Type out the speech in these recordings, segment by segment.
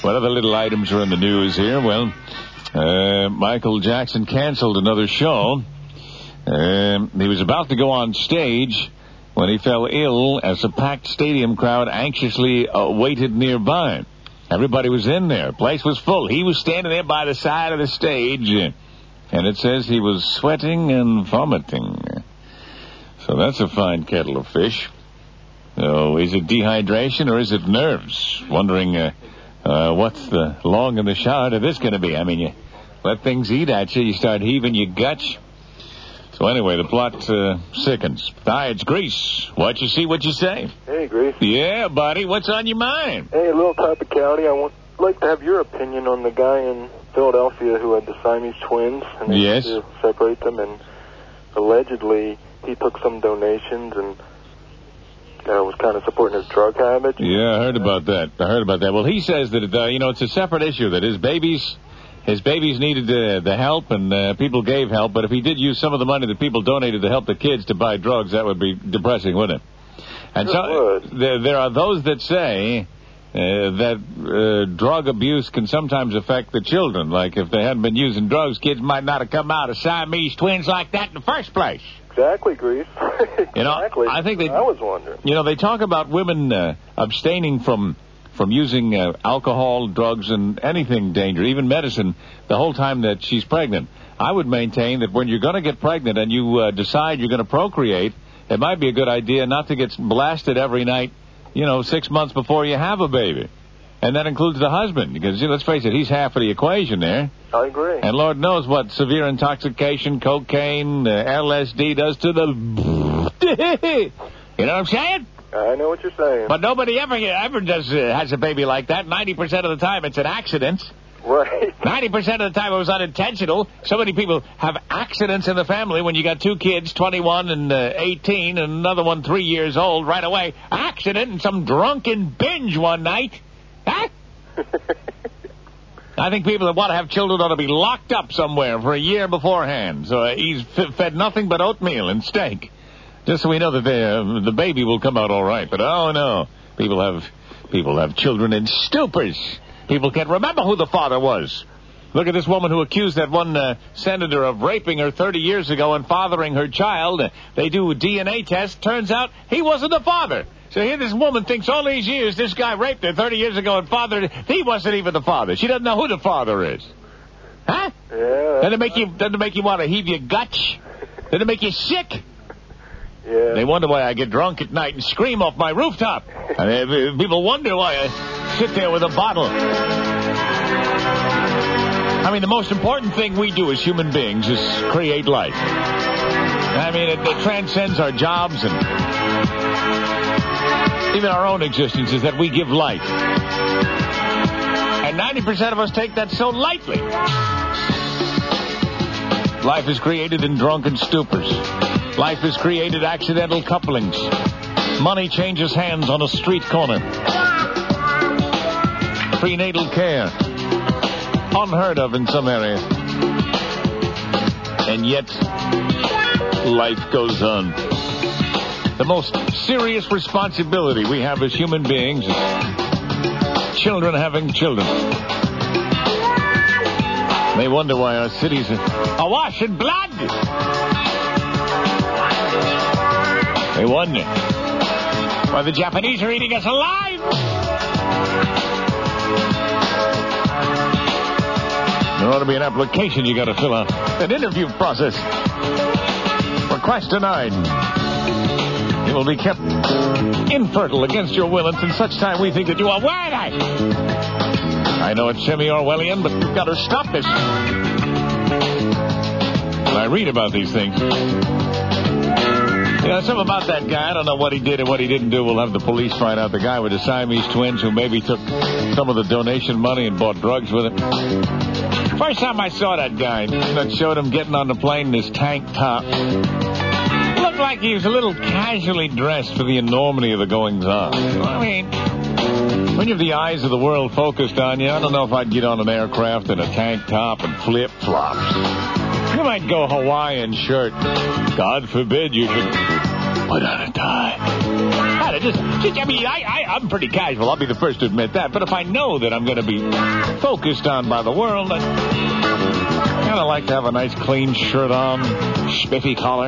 What other little items are in the news here? Well, Michael Jackson canceled another show. He was about to go on stage when he fell ill as a packed stadium crowd anxiously waited nearby. Everybody was in there. Place was full. He was standing there by the side of the stage, and it says he was sweating and vomiting. So that's a fine kettle of fish. So is it dehydration or is it nerves? Wondering what's the long and the short of this going to be? I mean, you let things eat at you, you start heaving your guts. So anyway, the plot sickens. Hi, it's Grease. What you see, what you say. Hey, Grease. Yeah, buddy. What's on your mind? Hey, a little typicality. I'd like to have your opinion on the guy in Philadelphia who had the Siamese twins, and they had to separate them, and allegedly he took some donations and was kind of supporting his drug habit. Yeah, I heard about that. Well, he says that it's a separate issue, that his babies needed the help, and people gave help, but if he did use some of the money that people donated to help the kids to buy drugs, that would be depressing, wouldn't it? And so there are those that say that drug abuse can sometimes affect the children. Like if they hadn't been using drugs, kids might not have come out as Siamese twins like that in the first place. Exactly, Grease. Exactly. I think I was wondering. They talk about women abstaining from using alcohol, drugs, and anything dangerous, even medicine, the whole time that she's pregnant. I would maintain that when you're going to get pregnant and you decide you're going to procreate, it might be a good idea not to get blasted every night, 6 months before you have a baby. And that includes the husband, because let's face it, he's half of the equation there. I agree. And Lord knows what severe intoxication, cocaine, LSD does to the... You know what I'm saying? I know what you're saying. But nobody ever has a baby like that. 90% of the time it's an accident. Right. 90% of the time it was unintentional. So many people have accidents in the family when you got two kids, 21 and 18, and another one 3 years old right away. Accident and some drunken binge one night. Huh? I think people that want to have children ought to be locked up somewhere for a year beforehand. So he's fed nothing but oatmeal and steak. Just so we know that the baby will come out all right. But, oh, no. People have children in stupors. People can't remember who the father was. Look at this woman who accused that one senator of raping her 30 years ago and fathering her child. They do a DNA test. Turns out he wasn't the father. So here this woman thinks all these years this guy raped her 30 years ago and fathered her. He wasn't even the father. She doesn't know who the father is. Huh? Yeah. Doesn't it make you want to heave your guts? Doesn't it make you sick? Yeah. They wonder why I get drunk at night and scream off my rooftop. People wonder why I sit there with a bottle. I mean, the most important thing we do as human beings is create life. I mean, it transcends our jobs and even our own existence, is that we give life. And 90% of us take that so lightly. Life is created in drunken stupors. Life is created accidental couplings. Money changes hands on a street corner. Prenatal care. Unheard of in some areas. And yet, life goes on. The most serious responsibility we have as human beings is children having children. They wonder why our cities are awash in blood. They wonder why the Japanese are eating us alive. There ought to be an application you got to fill out. An interview process. Request denied. You will be kept infertile against your will until such time we think that you are worthy. I know it's semi-Orwellian, but we've got to stop this. When I read about these things, something about that guy. I don't know what he did and what he didn't do. We'll have the police find out. The guy with the Siamese twins who maybe took some of the donation money and bought drugs with it. First time I saw that guy, that showed him getting on the plane in his tank top. Looked like he was a little casually dressed for the enormity of the goings-on. I mean, when you have the eyes of the world focused on you, I don't know if I'd get on an aircraft in a tank top and flip-flops. You might go Hawaiian shirt. God forbid you should put on a tie. that. I'm pretty casual. I'll be the first to admit that. But if I know that I'm going to be focused on by the world, I kind of like to have a nice clean shirt on, spiffy collar.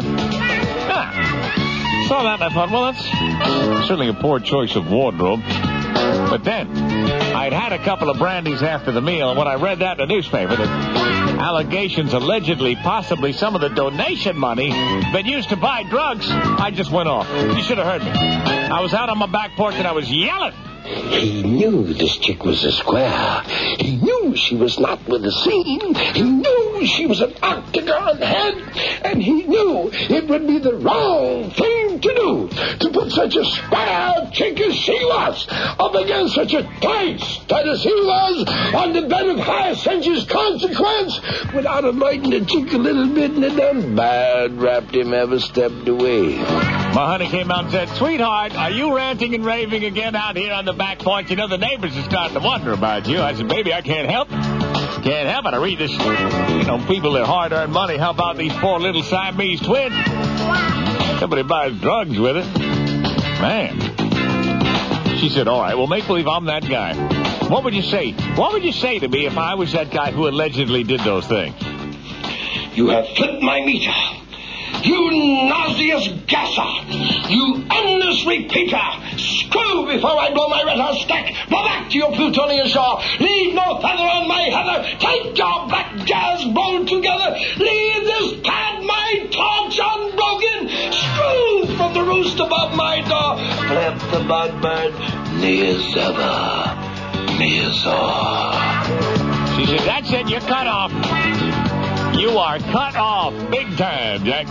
Saw that and I thought, well, that's certainly a poor choice of wardrobe. But then, I'd had a couple of brandies after the meal, and when I read that in the newspaper, that allegations allegedly, possibly some of the donation money been used to buy drugs, I just went off. You should have heard me. I was out on my back porch and I was yelling. He knew this chick was a square. He knew she was not with the scene. He knew she was an octagon head. And he knew it would be the wrong thing to do to put such a square chick as she was up against such a tight stud as he was on the bed of Hyacinth's consequence without anointing the chick a little bit, and it done bad wrapped him ever stepped away. My honey came out and said, sweetheart, are you ranting and raving again out here on the back porch? You know, the neighbors are starting to wonder about you. I said, baby, I can't help it. Can't help it. I read this, people that hard-earned money help out these poor little Siamese twins. Somebody buys drugs with it. Man. She said, all right, well, make believe I'm that guy. What would you say? What would you say to me if I was that guy who allegedly did those things? You have flipped my meter. You nauseous gasser! You endless repeater! Screw before I blow my red hot stack! Go back to your plutonian shore! Leave no feather on my heather! Take your black jazz bowl together! Leave this pad my torch unbroken! Screw from the roost above my door! Flap the budbird, me as ever, me as all. She said, that's it, you're cut off. You are cut off big time, Jack.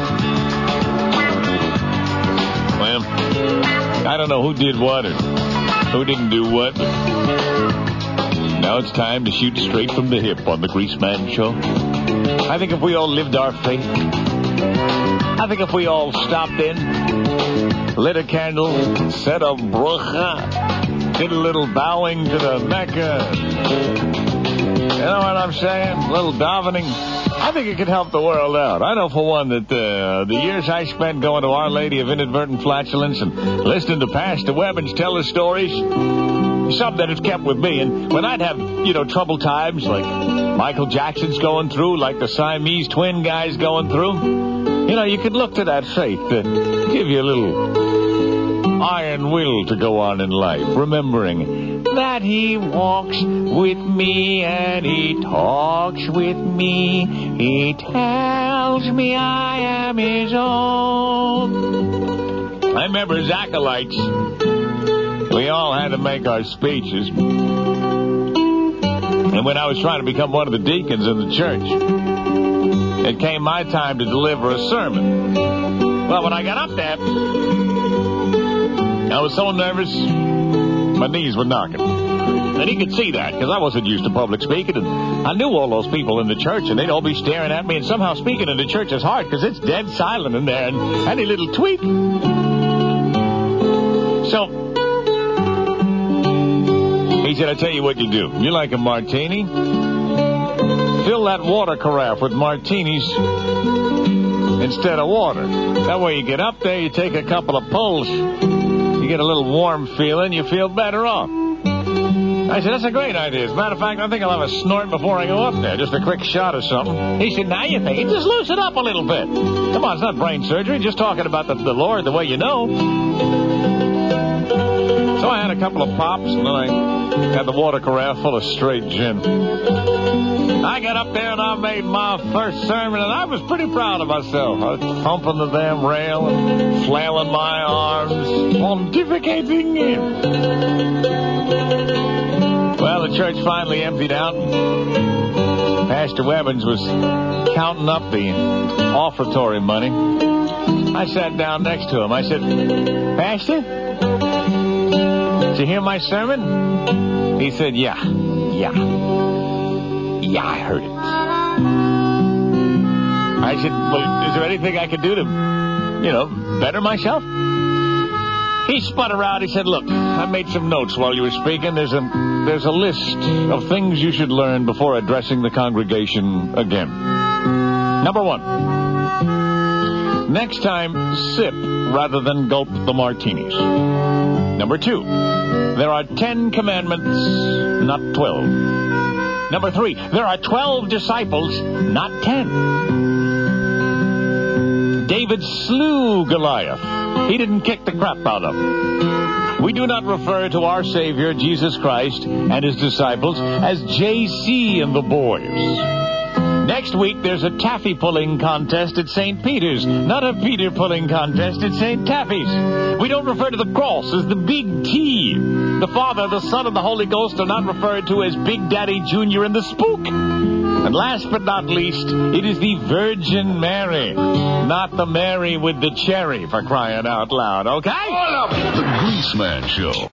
Well, I don't know who did what or who didn't do what. Now it's time to shoot straight from the hip on the Greaseman Show. I think if we all lived our faith, I think if we all stopped in, lit a candle, said a bracha, did a little bowing to the Mecca, you know what I'm saying? A little davening. I think it could help the world out. I know, for one, that the years I spent going to Our Lady of Inadvertent Flatulence and listening to Pastor Webbins tell his stories, something that has kept with me. And when I'd have, troubled times like Michael Jackson's going through, like the Siamese twin guys going through, you could look to that faith to give you a little iron will to go on in life, remembering that he walks with me and he talks with me. He tells me I am his own. I remember as acolytes, we all had to make our speeches. And when I was trying to become one of the deacons in the church, it came my time to deliver a sermon. Well, when I got up there, I was so nervous, my knees were knocking. And he could see that, because I wasn't used to public speaking, and I knew all those people in the church, and they'd all be staring at me, and somehow speaking in the church is hard, because it's dead silent in there, and any little tweak. So, he said, I tell you what you do. You like a martini? Fill that water carafe with martinis instead of water. That way you get up there, you take a couple of pulls, you get a little warm feeling, you feel better off. I said, that's a great idea. As a matter of fact, I think I'll have a snort before I go up there. Just a quick shot or something. He said, now you think it. Just loosen up a little bit. Come on, it's not brain surgery. Just talking about the Lord the way you know. So I had a couple of pops, and then I had the water carafe full of straight gin. I got up there and I made my first sermon, and I was pretty proud of myself. I was thumping the damn rail and flailing my arms, pontificating. Well, the church finally emptied out. Pastor Webbins was counting up the offertory money. I sat down next to him. I said, Pastor, did you hear my sermon? He said, yeah, I heard it. I said, well, is there anything I could do to, better myself? He spun around. He said, look, I made some notes while you were speaking. There's a list of things you should learn before addressing the congregation again. Number one, Next time, sip rather than gulp the martinis. Number 2, there are 10 commandments, not 12. Number 3, there are 12 disciples, not 10. David slew Goliath. He didn't kick the crap out of him. We do not refer to our Savior, Jesus Christ, and his disciples as JC and the boys. Next week, there's a taffy pulling contest at St. Peter's, not a Peter pulling contest at St. Taffy's. We don't refer to the cross as the Big T. The Father, the Son, and the Holy Ghost are not referred to as Big Daddy Jr. and the Spook. And last but not least, it is the Virgin Mary, not the Mary with the cherry, for crying out loud, okay? The Greaseman Show.